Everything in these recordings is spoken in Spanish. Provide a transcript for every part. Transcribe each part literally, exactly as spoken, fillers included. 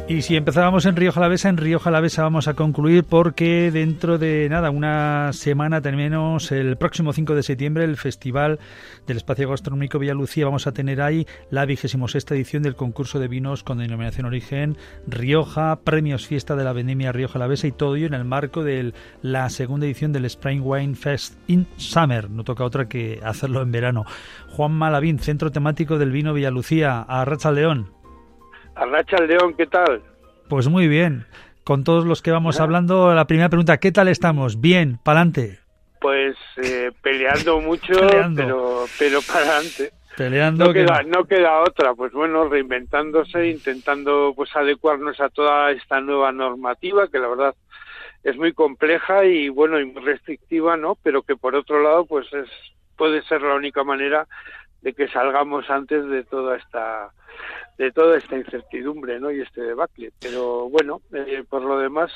Y si empezábamos en Rioja Alavesa, en Rioja Alavesa vamos a concluir porque dentro de nada, una semana tenemos el próximo cinco de septiembre el Festival del Espacio Gastronómico Villalucía. Vamos a tener ahí la vigésima sexta edición del concurso de vinos con denominación origen Rioja, premios fiesta de la vendimia Rioja Alavesa y todo ello en el marco de la segunda edición del Spring Wine Fest in Summer. No toca otra que hacerlo en verano. Juan Malavín, Centro Temático del Vino Villalucía, Arratsaldeon. Arratsaldeon, ¿qué tal? Pues muy bien. Con todos los que vamos hablando, la primera pregunta, ¿qué tal estamos? Bien, pa'lante. Pues eh, peleando mucho, peleando. pero pero pa'lante. Peleando. No queda, que... no queda otra, pues bueno, reinventándose, intentando pues adecuarnos a toda esta nueva normativa, que la verdad es muy compleja y bueno, y muy restrictiva, ¿no? Pero que por otro lado, pues es puede ser la única manera de que salgamos antes de toda esta de toda esta incertidumbre, ¿no? Y este debacle. Pero bueno, eh, por lo demás,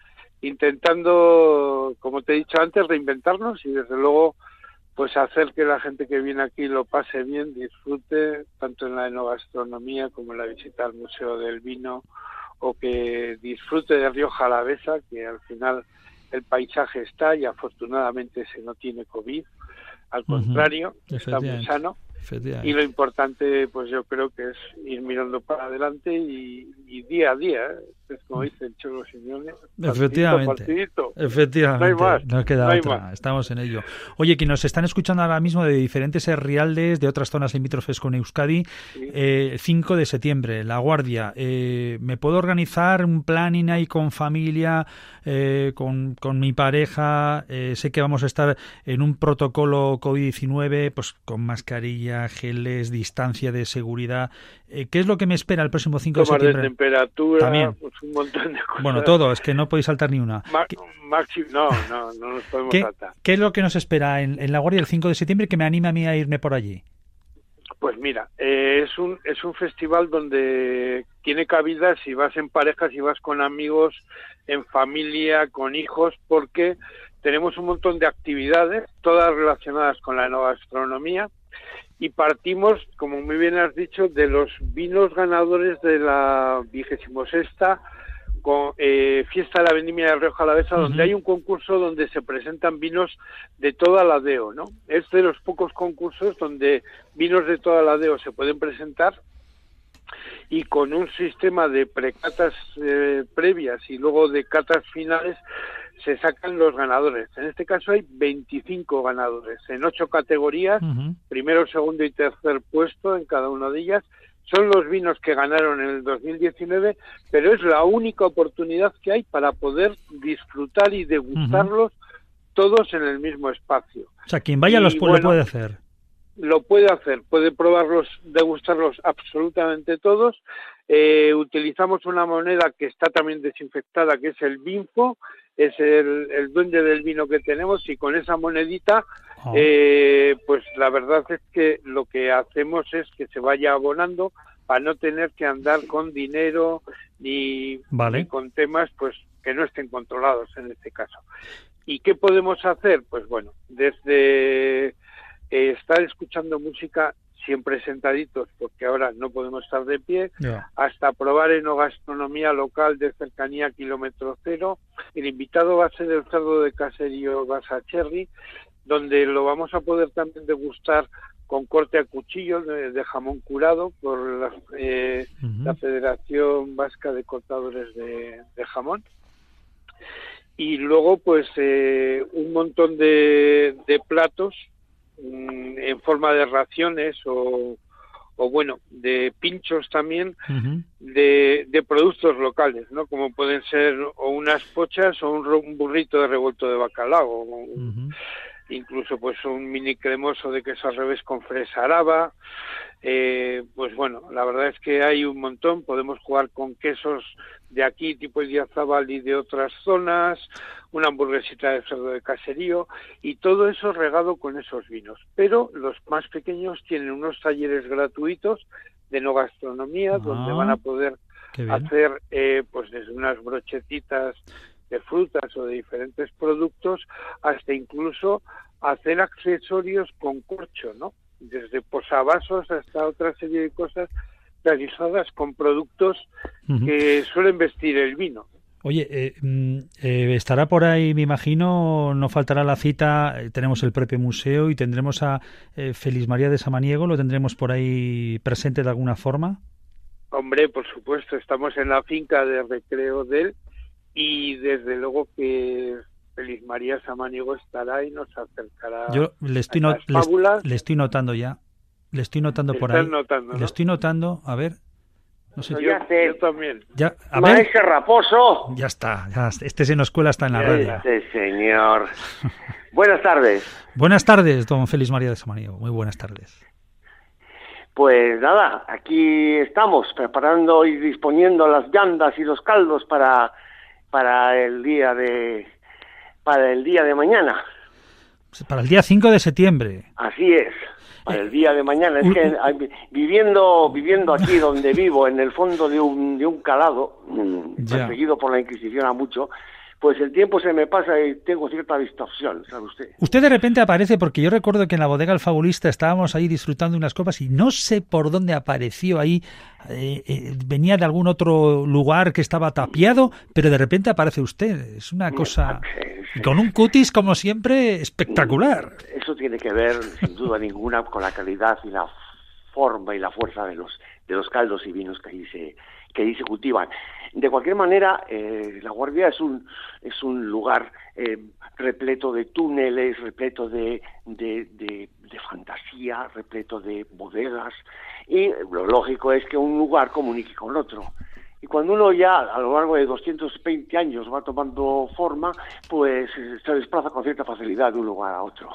intentando, como te he dicho antes, reinventarnos y desde luego pues hacer que la gente que viene aquí lo pase bien, disfrute, tanto en la enogastronomía como en la visita al Museo del Vino, o que disfrute de Rioja Alavesa, que al final el paisaje está y afortunadamente se no tiene COVID, al contrario, uh-huh. Está muy sano. Y lo importante, pues yo creo que es ir mirando para adelante y, y día a día, ¿eh? Es como dice el Cholo Simeone. Efectivamente, partidito, efectivamente, no, hay más, no queda no otra, estamos en ello. Oye, que nos están escuchando ahora mismo de diferentes herrialdes, de otras zonas limítrofes con Euskadi, sí. eh, cinco de septiembre, La Guardia, eh, ¿me puedo organizar un planning ahí con familia, eh, con, con mi pareja? Eh, sé que vamos a estar en un protocolo COVID diecinueve, pues con mascarilla, geles, distancia de seguridad. Eh, ¿Qué es lo que me espera el próximo cinco de septiembre? De temperatura, también. Pues un montón de cosas. Bueno, todo, es que no podéis saltar ni una. Ma- Maxi, no, no, no nos podemos ¿Qué, saltar. ¿Qué es lo que nos espera en, en La Guardia el cinco de septiembre que me anima a mí a irme por allí? Pues mira, eh, es un es un festival donde tiene cabida si vas en pareja, si vas con amigos, en familia, con hijos, porque tenemos un montón de actividades, todas relacionadas con la enogastronomía, y partimos, como muy bien has dicho, de los vinos ganadores de la vigésima sexta con, eh, Fiesta de la Vendimia de Rioja Alavesa, uh-huh. donde hay un concurso donde se presentan vinos de toda la D E O, ¿no? Es de los pocos concursos donde vinos de toda la D E O se pueden presentar y con un sistema de precatas eh, previas y luego de catas finales se sacan los ganadores. En este caso hay veinticinco ganadores en ocho categorías, uh-huh. primero, segundo y tercer puesto en cada una de ellas. Son los vinos que ganaron en el dos mil diecinueve, pero es la única oportunidad que hay para poder disfrutar y degustarlos uh-huh. todos en el mismo espacio. O sea, quien vaya y, los puede, bueno, lo puede hacer. Lo puede hacer, puede probarlos, degustarlos absolutamente todos. Eh, utilizamos una moneda que está también desinfectada, que es el Vinfo, es el, el duende del vino que tenemos, y con esa monedita, oh. eh, pues la verdad es que lo que hacemos es que se vaya abonando para no tener que andar con dinero ni, vale. ni con temas pues que no estén controlados en este caso. ¿Y qué podemos hacer? Pues bueno, desde eh, estar escuchando música siempre sentaditos, porque ahora no podemos estar de pie, yeah. hasta probar enogastronomía local de cercanía kilómetro cero. El invitado va a ser el cerdo de caserío Basacherry, donde lo vamos a poder también degustar con corte a cuchillo de, de jamón curado por la, eh, uh-huh. la Federación Vasca de Cortadores de, de Jamón. Y luego, pues, eh, un montón de, de platos en forma de raciones o, o bueno, de pinchos también uh-huh. de, de productos locales, ¿no? Como pueden ser o unas pochas o un, un burrito de revuelto de bacalao, o uh-huh. incluso pues un mini cremoso de queso al revés con fresa araba. Eh, pues bueno, la verdad es que hay un montón. Podemos jugar con quesos de aquí, tipo Idiazábal y de otras zonas, una hamburguesita de cerdo de caserío, y todo eso regado con esos vinos. Pero los más pequeños tienen unos talleres gratuitos de enogastronomía, ah, donde van a poder hacer eh, pues desde unas brochetitas de frutas o de diferentes productos hasta incluso hacer accesorios con corcho, ¿no? Desde posavasos hasta otra serie de cosas realizadas con productos uh-huh. que suelen vestir el vino. Oye, eh, eh, estará por ahí, me imagino, no faltará la cita, eh, tenemos el propio museo y tendremos a eh, Félix María de Samaniego, ¿lo tendremos por ahí presente de alguna forma? Hombre, por supuesto, estamos en la finca de recreo de él y desde luego que Félix María Samaniego estará y nos acercará. Yo le estoy, a no, las fábulas. Le, le estoy notando ya, le estoy notando por ahí. Notando, ¿no? Le estoy notando, a ver. No sé. Yo, yo también. Ya, a Maestro ver. Raposo. Ya está, ya, este se nos cuela, está en la radio. Este señor. Buenas tardes. Buenas tardes, don Félix María de Samaniego. Muy buenas tardes. Pues nada, aquí estamos preparando y disponiendo las llandas y los caldos para para el día de para el día de mañana. Para el día cinco de septiembre. Así es. Para el día de mañana. Es que viviendo viviendo aquí donde vivo, en el fondo de un de un calado, ya. perseguido por la Inquisición a mucho, pues el tiempo se me pasa y tengo cierta distorsión, ¿sabe usted? Usted de repente aparece, porque yo recuerdo que en la bodega El Fabulista estábamos ahí disfrutando unas copas y no sé por dónde apareció ahí, eh, eh, venía de algún otro lugar que estaba tapiado, pero de repente aparece usted. Es una cosa... Y con un cutis, como siempre, espectacular. Eso tiene que ver, sin duda ninguna, con la calidad y la forma y la fuerza de los de los caldos y vinos que ahí se que ahí se cultivan. De cualquier manera, eh, La Guardia es un es un lugar eh, repleto de túneles, repleto de de, de de fantasía, repleto de bodegas, y lo lógico es que un lugar comunique con otro. Y cuando uno ya a lo largo de doscientos veinte años va tomando forma, pues se desplaza con cierta facilidad de un lugar a otro.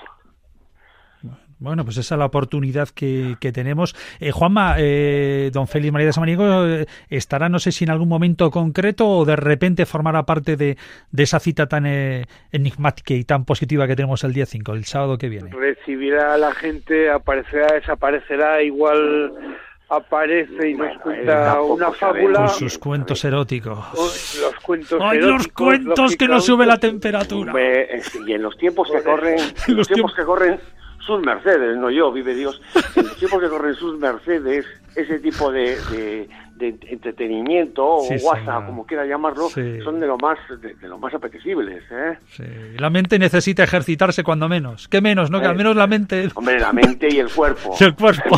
Bueno, pues esa es la oportunidad que, que tenemos. Eh, Juanma, eh, don Félix María de Samaniego, eh, ¿estará, no sé si en algún momento concreto o de repente formará parte de, de esa cita tan eh, enigmática y tan positiva que tenemos el día cinco, el sábado que viene? Recibirá a la gente, aparecerá, desaparecerá, igual aparece y bueno, nos cuenta una fábula. Con sus cuentos eróticos. Los cuentos ¡Ay, eróticos, los cuentos que nos sube la temperatura! Y en los tiempos que corren, en los tiempos que corren, sus mercedes, no yo, vive Dios, en los tiempos que corren sus mercedes, ese tipo de, de, de entretenimiento sí, o WhatsApp, señor. como quiera llamarlo, sí. son de lo más de, de lo más apetecibles, ¿eh? Sí. La mente necesita ejercitarse cuando menos. ¿Qué menos, no? Eh, que al menos la mente... Hombre, la mente y el cuerpo. Y el cuerpo.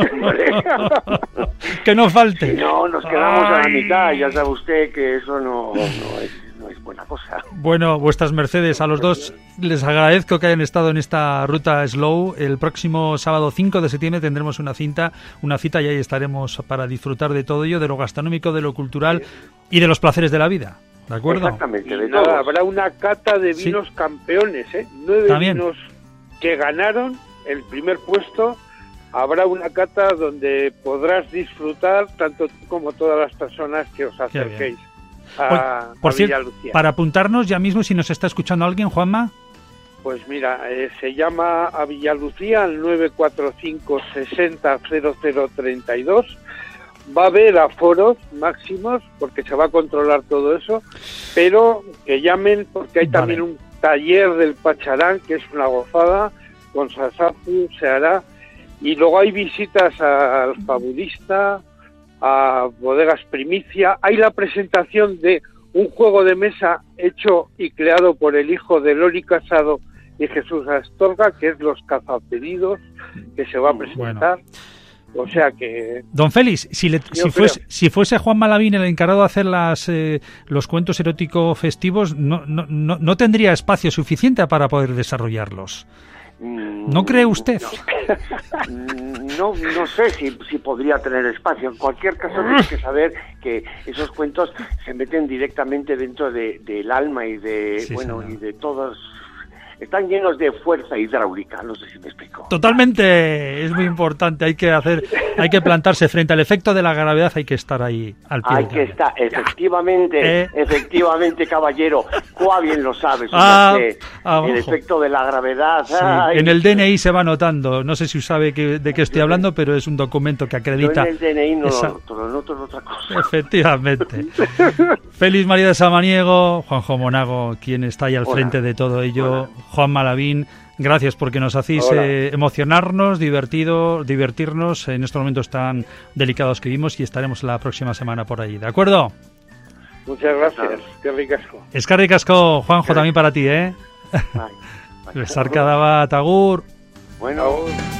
Que no falte. Si no, nos quedamos Ay. a la mitad, ya sabe usted que eso no, no es... no es buena cosa. Bueno, vuestras mercedes, a los dos les agradezco que hayan estado en esta ruta slow. El próximo sábado cinco de septiembre tendremos una cita, una cita y ahí estaremos para disfrutar de todo ello, de lo gastronómico, de lo cultural y de los placeres de la vida. ¿De acuerdo? Exactamente. De nada, habrá una cata de vinos sí. campeones, ¿eh? Nueve También. vinos que ganaron el primer puesto. Habrá una cata donde podrás disfrutar tanto tú como todas las personas que os acerquéis. A, por a cierto, para apuntarnos ya mismo, si nos está escuchando alguien, Juanma. Pues mira, eh, se llama a Villalucía al nueve cuatro cinco sesenta cero cero treinta y dos. Va a haber aforos máximos porque se va a controlar todo eso, pero que llamen porque hay vale. también un taller del Pacharán que es una gozada, con Sasapu se hará, y luego hay visitas al Fabulista, a Bodegas Primicia. Hay la presentación de un juego de mesa hecho y creado por el hijo de Loli Casado y Jesús Astorga, que es Los Cazapedidos, que se va a presentar. Bueno. O sea que... Don Félix, si, le, si, fuese, si fuese Juan Malavín el encargado de hacer las, eh, los cuentos eróticos festivos, no, no, no, no tendría espacio suficiente para poder desarrollarlos. ¿No cree usted? No, no sé si, si podría tener espacio. En cualquier caso, hay que saber que esos cuentos se meten directamente dentro de, del alma y de sí, bueno señor. y de todos. Están llenos de fuerza hidráulica, no sé si me explico. Totalmente, es muy importante, hay que hacer, hay que plantarse frente al efecto de la gravedad, hay que estar ahí al pie. Hay que estar, efectivamente, ¿Eh? efectivamente, caballero, cuá bien lo sabes, ah, el efecto de la gravedad. Sí, en el D N I se va notando, no sé si sabe que, de qué estoy hablando, pero es un documento que acredita. Yo en el D N I no esa... lo noto, lo noto en otra cosa. Efectivamente. Félix María de Samaniego, Juanjo Monago, quien está ahí al Hola. frente de todo ello. Hola. Juan Malavín, Gracias, porque nos hacéis eh, emocionarnos, divertido, divertirnos en estos momentos tan delicados que vivimos, y estaremos la próxima semana por allí, ¿de acuerdo? Muchas gracias, qué ricasco. Eskerrik asko, Juanjo, también para ti, ¿eh? Besarka daba, Tagur. Bueno.